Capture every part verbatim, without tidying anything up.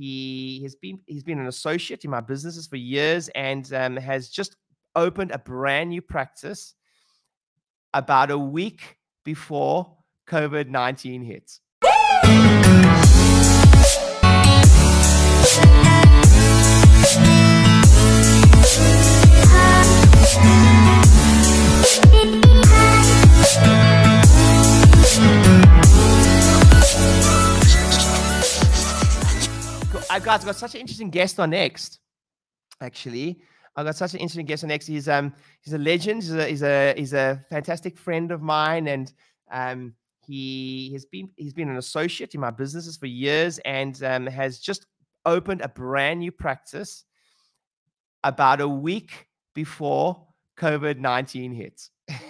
he has been he's been an associate in my businesses for years, and um, has just opened a brand new practice about a week before COVID nineteen hits. I've got, I've got such an interesting guest on next. Actually, I've got such an interesting guest on next. He's um he's a legend. He's a he's a he's a fantastic friend of mine, and um he has been he's been an associate in my businesses for years, and um, has just opened a brand new practice about a week before COVID nineteen hits.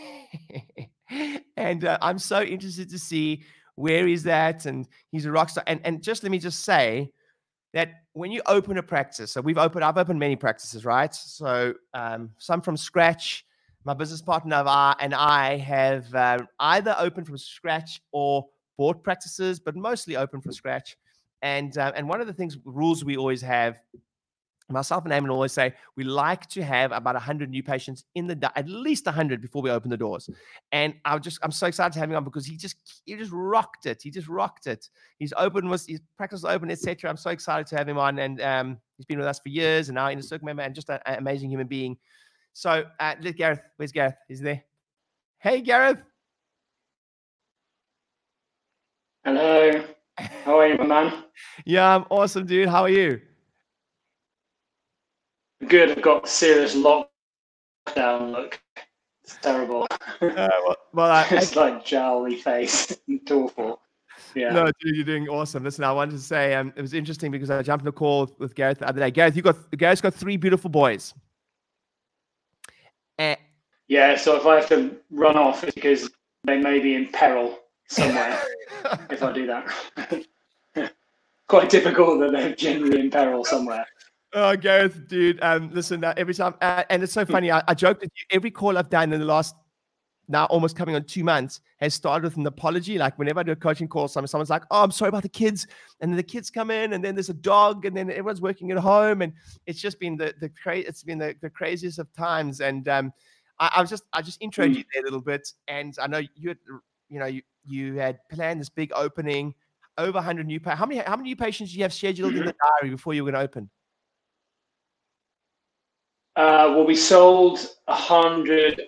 And uh, I'm so interested to see where he's at, and he's a rock star. And and just let me just say that when you open a practice, so we've opened, I've opened many practices, right? So um, some from scratch. My business partner and I, and I have uh, either opened from scratch or bought practices, but mostly open from scratch. And uh, and one of the things, rules we always have, myself and Eamon always say, we like to have about one hundred new patients in the, at least one hundred before we open the doors. And I just, I'm so excited to have him on because he just, he just rocked it. He just rocked it. He's open, was his practice was open, et cetera. I'm so excited to have him on, and um, he's been with us for years, and now in a circle member, and just an amazing human being. So uh, let Gareth, where's Gareth? Is he there? Hey, Gareth. Hello. How are you, my man? Yeah, I'm awesome, dude. How are you? Good. I've got serious lockdown look. It's terrible. Uh, well, well I, it's I, like jowly face. It's awful. Yeah. No, dude, you're doing awesome. Listen, I wanted to say um, it was interesting because I jumped in a call with Gareth the other day. Gareth, you got Gareth's got three beautiful boys. Uh, yeah. So if I have to run off, it's because they may be in peril somewhere. If I do that, quite typical that they're genuinely in peril somewhere. Oh, Gareth, dude, um, listen, uh, every time, uh, and it's so funny, I, I joked with you, every call I've done in the last, now almost coming on two months, has started with an apology. Like whenever I do a coaching call, someone's like, oh, I'm sorry about the kids. And then the kids come in, and then there's a dog, and then everyone's working at home. And it's just been the, the cra- it's been the, the craziest of times. And um, I, I was just, I just introed you there a little bit. And I know you had, you know, you, you had planned this big opening, over one hundred new, pa- how many, how many new patients do you have scheduled in the diary before you were going to open? Uh, well, we sold one hundred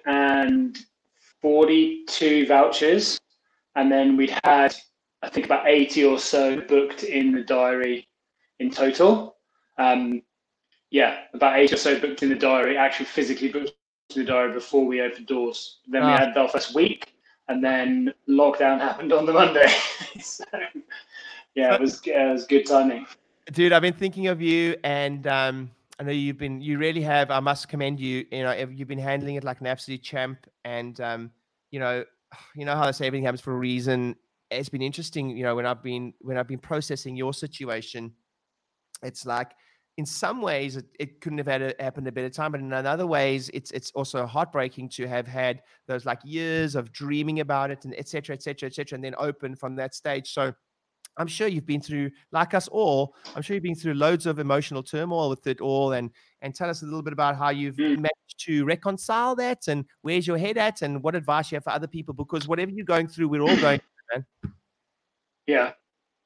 forty-two vouchers, and then we'd had, I think, about eighty or so booked in the diary in total. Um, yeah, about eighty or so booked in the diary, actually physically booked in the diary before we opened doors. Then ah. we had our first week, and then lockdown happened on the Monday. So, yeah, it was, it was good timing. Dude, I've been thinking of you, and um, I know you've been, you really have, I must commend you, you know, you've been handling it like an absolute champ. And, um, you know, you know how they say everything happens for a reason. It's been interesting, you know, when I've been, when I've been processing your situation, it's like, in some ways it, it couldn't have had a, happened a better time, but in other ways it's, it's also heartbreaking to have had those like years of dreaming about it, and et cetera, et cetera, et cetera, and then open from that stage. So I'm sure you've been through, like us all, I'm sure you've been through loads of emotional turmoil with it all. And and tell us a little bit about how you've mm. managed to reconcile that, and where's your head at, and what advice you have for other people, because whatever you're going through, we're all going through, man. Yeah.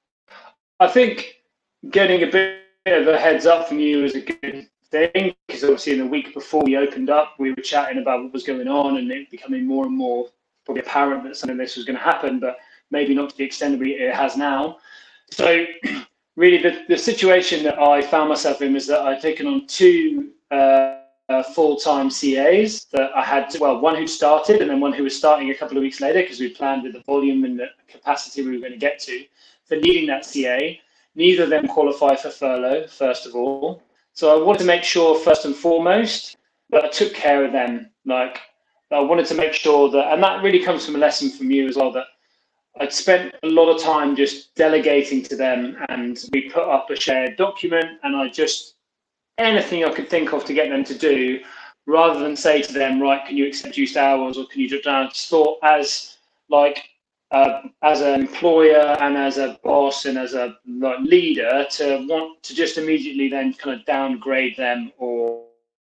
I think getting a bit of a heads up from you is a good thing, because obviously in the week before we opened up, we were chatting about what was going on, and it becoming more and more probably apparent that something like this was going to happen, but maybe not to the extent that it has now. So really the, the situation that I found myself in was that I'd taken on two uh, uh, full-time C As that I had, to, well, one who started and then one who was starting a couple of weeks later, because we planned with the volume and the capacity we were going to get to for needing that C A. Neither of them qualify for furlough, first of all. So I wanted to make sure, first and foremost, that I took care of them. Like, I wanted to make sure that, and that really comes from a lesson from you as well, that I'd spent a lot of time just delegating to them, and we put up a shared document, and I just, anything I could think of to get them to do, rather than say to them, right, can you accept reduced hours, or can you just, I just thought as like uh, as an employer and as a boss and as a like, leader to want to just immediately then kind of downgrade them or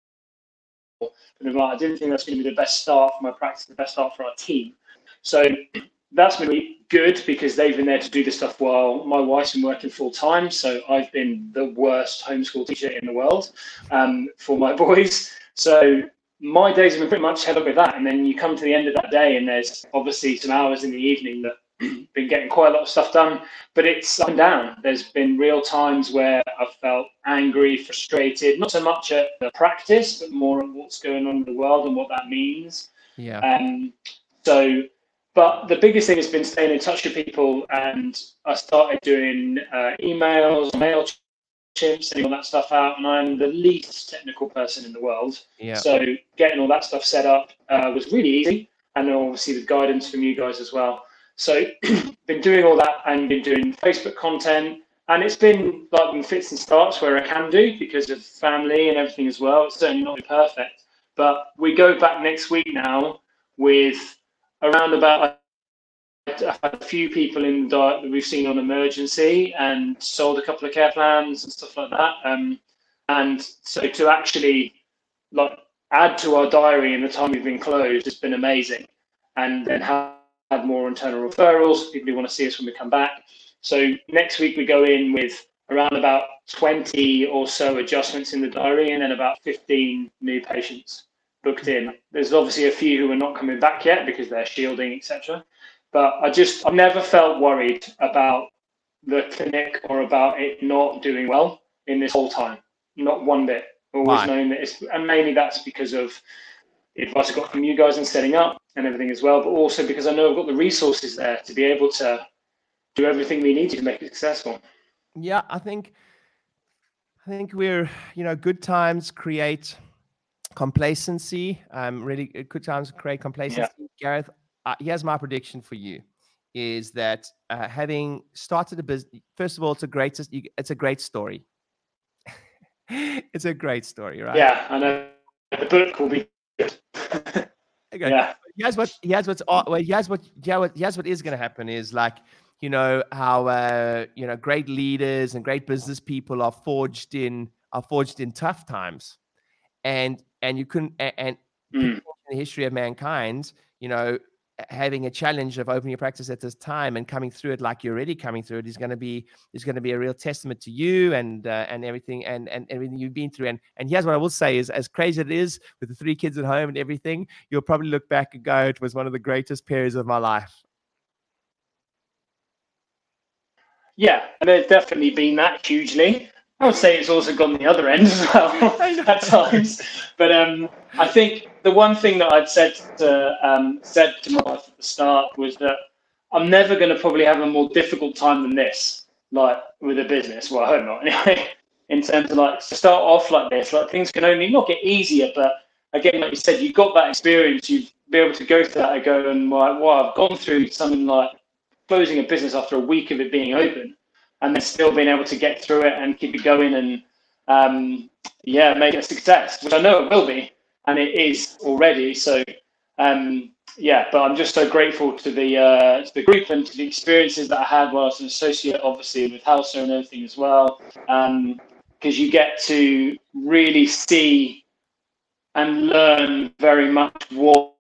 I didn't think that's going to be the best start for my practice, the best start for our team. So that's been really good because they've been there to do the stuff while my wife's been working full time. So I've been the worst homeschool teacher in the world um, for my boys. So my days have been pretty much held up with that. And then you come to the end of that day and there's obviously some hours in the evening that been getting quite a lot of stuff done, but it's up and down. There's been real times where I've felt angry, frustrated, not so much at the practice, but more at what's going on in the world and what that means. Yeah. Um, so, but the biggest thing has been staying in touch with people, and I started doing uh, emails, MailChimp, sending all that stuff out, and I'm the least technical person in the world. Yeah. So getting all that stuff set up uh, was really easy, and obviously with guidance from you guys as well. So been doing all that and been doing Facebook content, and it's been like in fits and starts where I can do because of family and everything as well. It's certainly not perfect, but we go back next week now with around about a few people in that we've seen on emergency and sold a couple of care plans and stuff like that. Um, and so to actually like add to our diary in the time we've been closed has been amazing, and then have have more internal referrals, people who want to see us when we come back. So next week we go in with around about twenty or so adjustments in the diary and then about fifteen new patients booked in. There's obviously a few who are not coming back yet because they're shielding, et cetera. But I just, I've never felt worried about the clinic or about it not doing well in this whole time. Not one bit. Always known that it's, and mainly that's because of the advice I got from you guys in setting up and everything as well, but also because I know I've got the resources there to be able to do everything we need to make it successful. Yeah, I think, I think we're, you know, good times create complacency. Um, really good times create complacency. Yeah. Gareth, uh, here's my prediction for you: is that uh, having started a business, first of all, it's a great, it's a great story. It's a great story, right? Yeah, I know the book will be good. Okay. Yeah. Here's what. Here's what's. Well, here's what. Yeah. What. Here's what is going to happen is like, you know how uh, you know great leaders and great business people are forged in are forged in tough times, and and you couldn't and, and mm. in the history of mankind, you know, having a challenge of opening your practice at this time and coming through it like you're already coming through it is going to be is going to be a real testament to you and uh, and everything and, and everything you've been through. And and here's what I will say is, as crazy as it is with the three kids at home and everything, you'll probably look back and go, it was one of the greatest periods of my life. Yeah, and there's definitely been that hugely. I would say it's also gone the other end as well at times. But um, I think the one thing that I'd said to um, said to my wife at the start was that I'm never going to probably have a more difficult time than this, like with a business. Well, I hope not anyway. In terms of like to start off like this, like things can only not get easier, but again, like you said, you've got that experience. You've been able to go through that and go and like, wow, I've gone through something like closing a business after a week of it being open, and then still being able to get through it and keep it going and um, yeah, make it a success, which I know it will be, and it is already. So um, yeah, but I'm just so grateful to the uh, to the group and to the experiences that I had while I was an associate, obviously with Halsa and everything as well, because um, you get to really see and learn very much what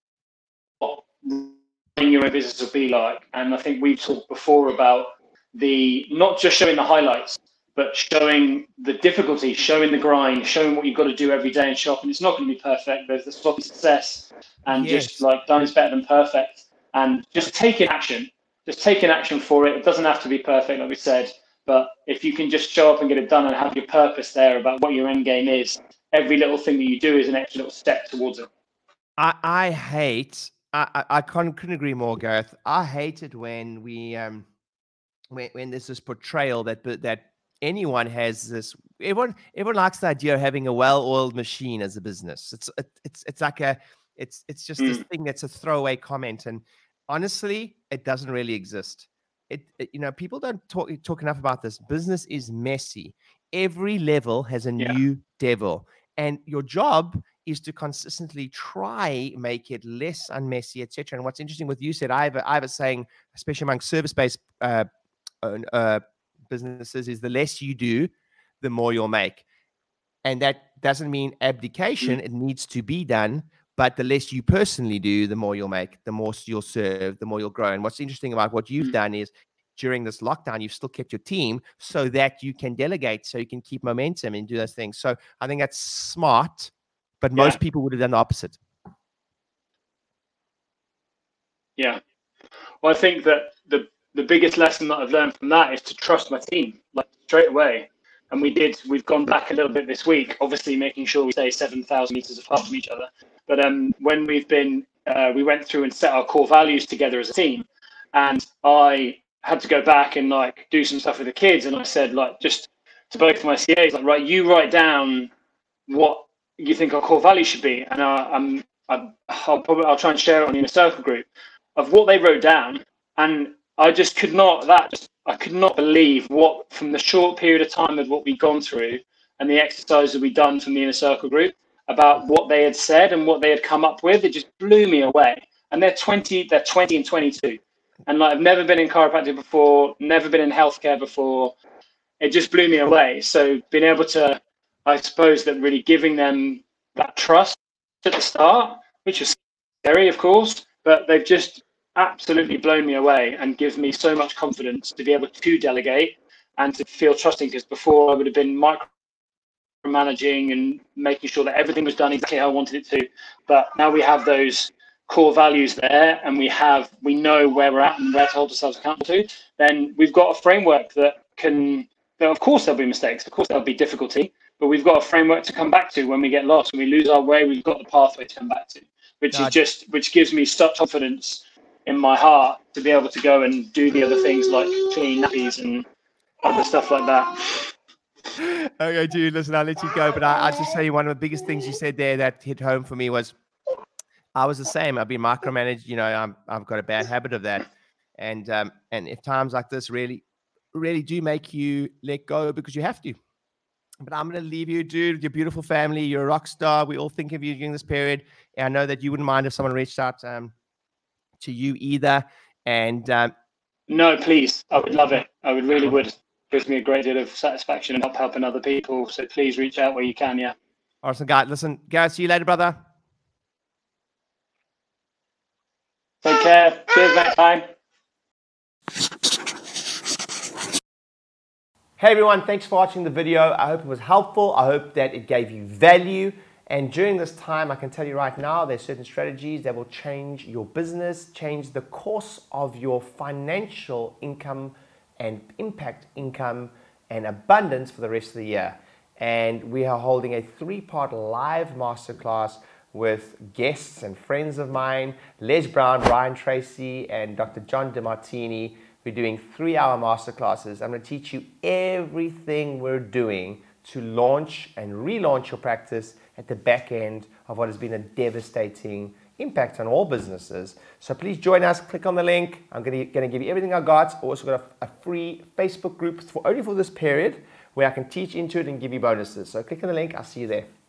running your own business will be like. And I think we've talked before about the not just showing the highlights, but showing the difficulty, showing the grind, showing what you've got to do every day and show up. And it's not going to be perfect. There's the sloppy success, and yes. just like done is better than perfect. And just taking action, just taking action for it. It doesn't have to be perfect, like we said, but if you can just show up and get it done and have your purpose there about what your end game is, every little thing that you do is an extra little step towards it. I, I hate, I, I, I can't, couldn't agree more, Gareth. I hate it when we, um, when, when there's this portrayal that, that anyone has this, everyone, everyone likes the idea of having a well-oiled machine as a business. It's, it, it's, it's like a, it's, it's just mm. this thing that's a throwaway comment. And honestly, it doesn't really exist. It, it, you know, people don't talk, talk enough about this. Business is messy. Every level has a yeah. new devil. And your job is to consistently try make it less unmessy, et cetera. And what's interesting with you said, I have a, I have a saying, especially among service-based uh, uh, businesses, is the less you do, the more you'll make. And that doesn't mean abdication. Mm. It needs to be done. But the less you personally do, the more you'll make, the more you'll serve, the more you'll grow. And what's interesting about what you've mm. done is during this lockdown, you've still kept your team so that you can delegate, so you can keep momentum and do those things. So I think that's smart, but most yeah. people would have done the opposite. Yeah. Well, I think that the, the biggest lesson that I've learned from that is to trust my team, like straight away. And we did, we've gone back a little bit this week, obviously making sure we stay seven thousand meters apart from each other. But um, when we've been, uh, we went through and set our core values together as a team. And I had to go back and like do some stuff with the kids. And I said, like, just to both of my C As, like, right, you write down what you think our core values should be. And I, I'm, I, I'll probably, I'll try and share it on the Inner Circle group of what they wrote down. And I just could not, that just, I could not believe what, from the short period of time of what we'd gone through and the exercises we'd done from the Inner Circle group about what they had said and what they had come up with. It just blew me away. And they're twenty, they're twenty and twenty-two. And like, I've never been in chiropractic before, never been in healthcare before. It just blew me away. So being able to, I suppose that really giving them that trust at the start, which was scary, of course, but they've just absolutely blown me away and give me so much confidence to be able to delegate and to feel trusting, because before I would have been micromanaging and making sure that everything was done exactly how I wanted it to. But now we have those core values there, and we have we know where we're at and where to hold ourselves accountable to. Then we've got a framework that can, of course there'll be mistakes, of course there'll be difficulty, but we've got a framework to come back to when we get lost, when we lose our way. We've got the pathway to come back to, which God. is just which gives me such confidence in my heart to be able to go and do the other things like clean nappies and other stuff like that. Okay, dude, listen, I'll let you go, but I, I'll just tell you one of the biggest things you said there that hit home for me was I was the same. I've been micromanaged. You know, I'm, I've got a bad habit of that. And um, and if times like this really, really do make you let go because you have to. But I'm going to leave you, dude, with your beautiful family. You're a rock star. We all think of you during this period. And I know that you wouldn't mind if someone reached out um, to you either. And um, no, please. I would love it. I would really would. It gives me a great deal of satisfaction and help helping other people. So please reach out where you can. Yeah. Awesome, guy. Listen, guys, see you later, brother. Take care. Cheers, next time. Hey everyone, thanks for watching the video. I hope it was helpful. I hope that it gave you value. And during this time, I can tell you right now, there's certain strategies that will change your business, change the course of your financial income and impact income and abundance for the rest of the year. And we are holding a three-part live masterclass with guests and friends of mine, Les Brown, Brian Tracy, and Doctor John DeMartini. We're doing three-hour masterclasses. I'm going to teach you everything we're doing to launch and relaunch your practice at the back end of what has been a devastating impact on all businesses. So please join us. Click on the link. I'm going to, going to give you everything I got. I've also got a, a free Facebook group for only for this period where I can teach into it and give you bonuses. So click on the link. I'll see you there.